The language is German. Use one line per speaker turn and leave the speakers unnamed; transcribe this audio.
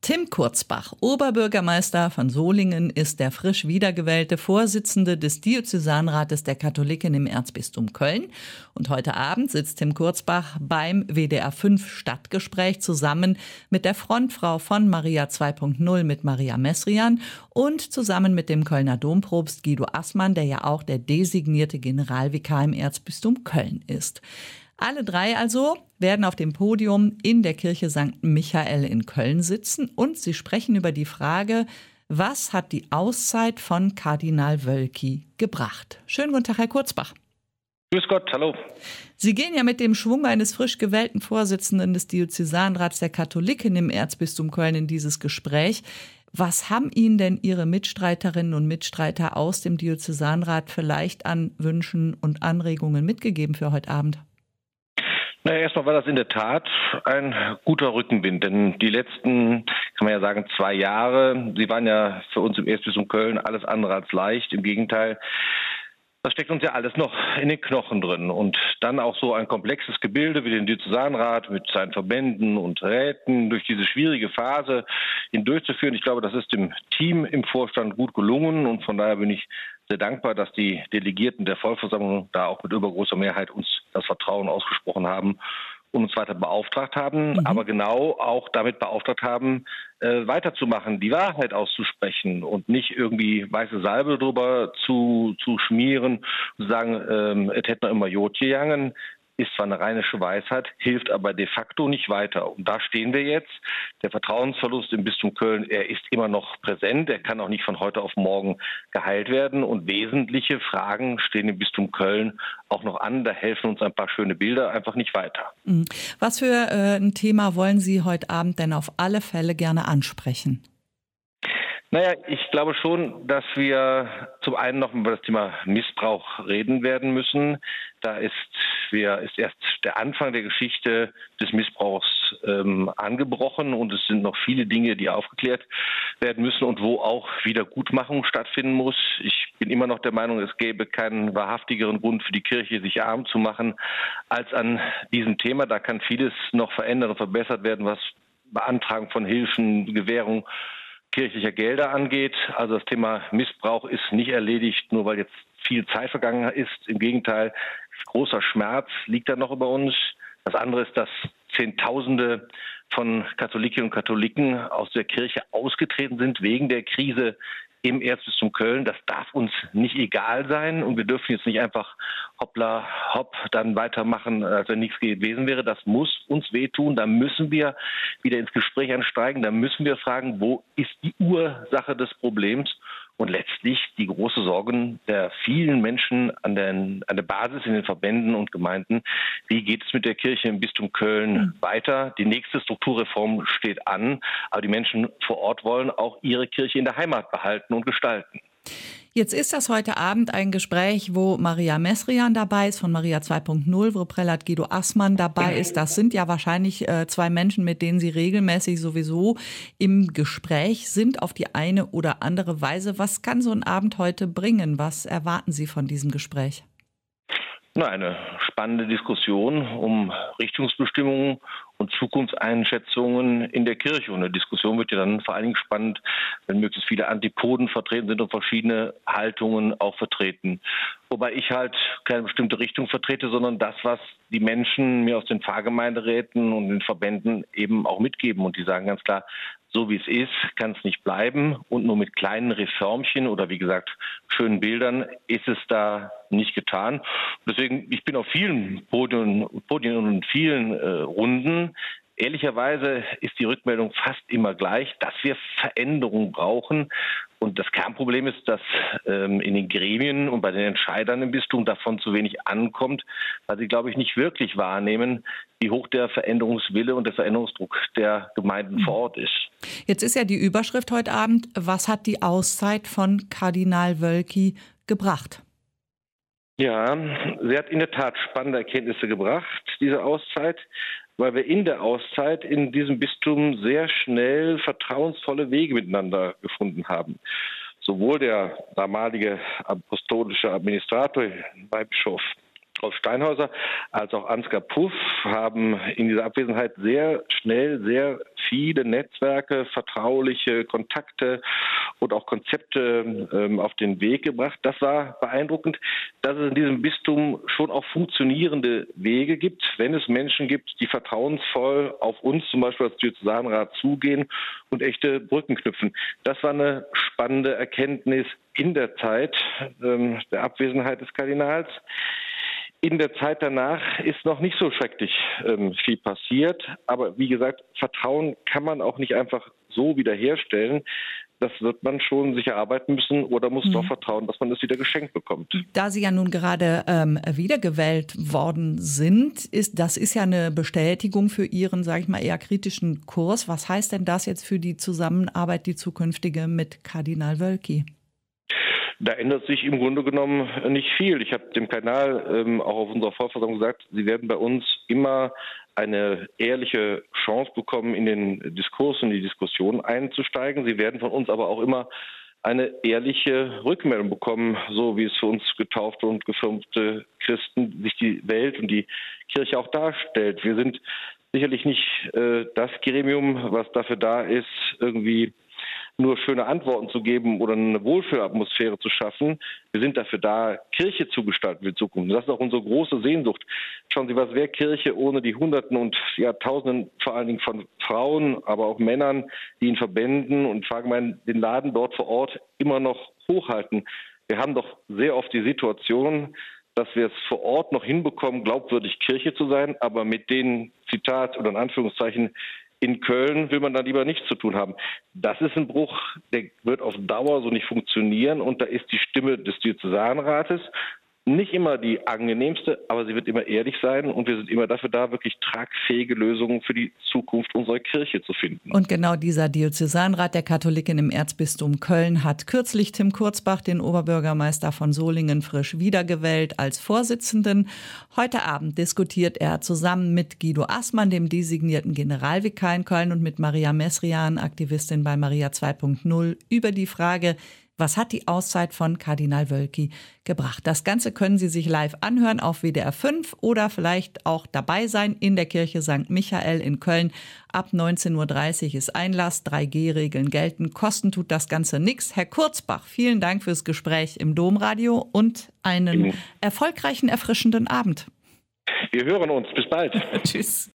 Tim Kurzbach, Oberbürgermeister von Solingen, ist der frisch wiedergewählte Vorsitzende des Diözesanrates der Katholiken im Erzbistum Köln. Und heute Abend sitzt Tim Kurzbach beim WDR 5 Stadtgespräch zusammen mit der Frontfrau von Maria 2.0, mit Maria Messrian, und zusammen mit dem Kölner Dompropst Guido Assmann, der ja auch der designierte Generalvikar im Erzbistum Köln ist. Alle drei also werden auf dem Podium in der Kirche St. Michael in Köln sitzen und sie sprechen über die Frage, was hat die Auszeit von Kardinal Wölki gebracht? Schönen guten Tag, Herr Kurzbach.
Grüß Gott, hallo.
Sie gehen ja mit dem Schwung eines frisch gewählten Vorsitzenden des Diözesanrats der Katholiken im Erzbistum Köln in dieses Gespräch. Was haben Ihnen denn Ihre Mitstreiterinnen und Mitstreiter aus dem Diözesanrat vielleicht an Wünschen und Anregungen mitgegeben für heute Abend?
Naja, erstmal war das in der Tat ein guter Rückenwind, denn die letzten, kann man ja sagen, 2 Jahre, sie waren ja für uns im Erzbistum Köln alles andere als leicht. Im Gegenteil, das steckt uns ja alles noch in den Knochen drin. Und dann auch so ein komplexes Gebilde wie den Diözesanrat mit seinen Verbänden und Räten durch diese schwierige Phase hindurchzuführen. Ich glaube, das ist dem Team im Vorstand gut gelungen und von daher bin ich sehr dankbar, dass die Delegierten der Vollversammlung da auch mit übergroßer Mehrheit uns das Vertrauen ausgesprochen haben und uns weiter beauftragt haben, aber genau auch damit beauftragt haben, weiterzumachen, die Wahrheit auszusprechen und nicht irgendwie weiße Salbe drüber zu schmieren und zu sagen, es hätte noch immer Jod gegangen. Ist zwar eine rheinische Weisheit, hilft aber de facto nicht weiter. Und da stehen wir jetzt. Der Vertrauensverlust im Bistum Köln, er ist immer noch präsent. Er kann auch nicht von heute auf morgen geheilt werden. Und wesentliche Fragen stehen im Bistum Köln auch noch an. Da helfen uns ein paar schöne Bilder einfach nicht weiter.
Was für ein Thema wollen Sie heute Abend denn auf alle Fälle gerne ansprechen?
Naja, ich glaube schon, dass wir zum einen noch über das Thema Missbrauch reden werden müssen. Da ist erst der Anfang der Geschichte des Missbrauchs angebrochen und es sind noch viele Dinge, die aufgeklärt werden müssen und wo auch Wiedergutmachung stattfinden muss. Ich bin immer noch der Meinung, es gäbe keinen wahrhaftigeren Grund für die Kirche, sich arm zu machen, als an diesem Thema. Da kann vieles noch verändert und verbessert werden, was Beantragung von Hilfen, Gewährung kirchlicher Gelder angeht. Also das Thema Missbrauch ist nicht erledigt, nur weil jetzt viel Zeit vergangen ist. Im Gegenteil, großer Schmerz liegt da noch über uns. Das andere ist, dass Zehntausende von Katholikinnen und Katholiken aus der Kirche ausgetreten sind wegen der Krise im Erzbistum Köln. Das darf uns nicht egal sein und wir dürfen jetzt nicht einfach hoppla hopp dann weitermachen, als wenn nichts gewesen wäre. Das muss uns wehtun. Da müssen wir wieder ins Gespräch einsteigen. Da müssen wir fragen, wo ist die Ursache des Problems? Und letztlich die große Sorge der vielen Menschen an der Basis in den Verbänden und Gemeinden. Wie geht es mit der Kirche im Bistum Köln weiter? Die nächste Strukturreform steht an, aber die Menschen vor Ort wollen auch ihre Kirche in der Heimat behalten und gestalten.
Jetzt ist das heute Abend ein Gespräch, wo Maria Messrian dabei ist von Maria 2.0, wo Prälat Guido Assmann dabei ist. Das sind ja wahrscheinlich 2 Menschen, mit denen Sie regelmäßig sowieso im Gespräch sind, auf die eine oder andere Weise. Was kann so ein Abend heute bringen? Was erwarten Sie von diesem Gespräch?
Eine spannende Diskussion um Richtungsbestimmungen und Zukunftseinschätzungen in der Kirche. Und eine Diskussion wird ja dann vor allen Dingen spannend, wenn möglichst viele Antipoden vertreten sind und verschiedene Haltungen auch vertreten. Wobei ich halt keine bestimmte Richtung vertrete, sondern das, was die Menschen mir aus den Pfarrgemeinderäten und den Verbänden eben auch mitgeben. Und die sagen ganz klar, so wie es ist, kann es nicht bleiben. Und nur mit kleinen Reformchen oder wie gesagt schönen Bildern ist es da nicht getan. Deswegen, ich bin auf vielen Podien und vielen Runden. Ehrlicherweise ist die Rückmeldung fast immer gleich, dass wir Veränderungen brauchen. Und das Kernproblem ist, dass in den Gremien und bei den Entscheidern im Bistum davon zu wenig ankommt, weil sie, glaube ich, nicht wirklich wahrnehmen, wie hoch der Veränderungswille und der Veränderungsdruck der Gemeinden vor Ort ist.
Jetzt ist ja die Überschrift heute Abend, was hat die Auszeit von Kardinal Wölki gebracht?
Ja, sie hat in der Tat spannende Erkenntnisse gebracht, diese Auszeit, weil wir in der Auszeit in diesem Bistum sehr schnell vertrauensvolle Wege miteinander gefunden haben. Sowohl der damalige apostolische Administrator, Weihbischof Rolf Steinhäuser, als auch Ansgar Puff haben in dieser Abwesenheit sehr schnell sehr viele Netzwerke, vertrauliche Kontakte und auch Konzepte auf den Weg gebracht. Das war beeindruckend, dass es in diesem Bistum schon auch funktionierende Wege gibt, wenn es Menschen gibt, die vertrauensvoll auf uns zum Beispiel als Diözesanrat zugehen und echte Brücken knüpfen. Das war eine spannende Erkenntnis in der Zeit der Abwesenheit des Kardinals. In der Zeit danach ist noch nicht so schrecklich viel passiert. Aber wie gesagt, Vertrauen kann man auch nicht einfach so wiederherstellen. Das wird man schon sich erarbeiten müssen oder muss darauf vertrauen, dass man das wieder geschenkt bekommt.
Da Sie ja nun gerade wiedergewählt worden sind, das ist ja eine Bestätigung für Ihren, sage ich mal, eher kritischen Kurs. Was heißt denn das jetzt für die Zusammenarbeit, die zukünftige mit Kardinal Wölki?
Da ändert sich im Grunde genommen nicht viel. Ich habe dem Kardinal auch auf unserer Vollversammlung gesagt, Sie werden bei uns immer eine ehrliche Chance bekommen, in den Diskurs und die Diskussion einzusteigen. Sie werden von uns aber auch immer eine ehrliche Rückmeldung bekommen, so wie es für uns getaufte und gefirmte Christen sich die Welt und die Kirche auch darstellt. Wir sind sicherlich nicht das Gremium, was dafür da ist, irgendwie nur schöne Antworten zu geben oder eine Wohlfühlatmosphäre zu schaffen. Wir sind dafür da, Kirche zu gestalten für die Zukunft. Das ist auch unsere große Sehnsucht. Schauen Sie, was wäre Kirche ohne die Hunderten und Tausenden vor allen Dingen von Frauen, aber auch Männern, die in Verbänden und allgemein den Laden dort vor Ort immer noch hochhalten. Wir haben doch sehr oft die Situation, dass wir es vor Ort noch hinbekommen, glaubwürdig Kirche zu sein, aber mit den Zitat oder in Anführungszeichen in Köln will man da lieber nichts zu tun haben. Das ist ein Bruch, der wird auf Dauer so nicht funktionieren. Und da ist die Stimme des Diözesanrates nicht immer die angenehmste, aber sie wird immer ehrlich sein. Und wir sind immer dafür da, wirklich tragfähige Lösungen für die Zukunft unserer Kirche zu finden.
Und genau dieser Diözesanrat der Katholiken im Erzbistum Köln hat kürzlich Tim Kurzbach, den Oberbürgermeister von Solingen, frisch wiedergewählt als Vorsitzenden. Heute Abend diskutiert er zusammen mit Guido Assmann, dem designierten Generalvikar in Köln, und mit Maria Mesrian, Aktivistin bei Maria 2.0, über die Frage, was hat die Auszeit von Kardinal Wölki gebracht? Das Ganze können Sie sich live anhören auf WDR 5 oder vielleicht auch dabei sein in der Kirche St. Michael in Köln. Ab 19.30 Uhr ist Einlass, 3G-Regeln gelten, kosten tut das Ganze nichts. Herr Kurzbach, vielen Dank fürs Gespräch im Domradio und einen erfolgreichen, erfrischenden Abend.
Wir hören uns. Bis bald.
Tschüss.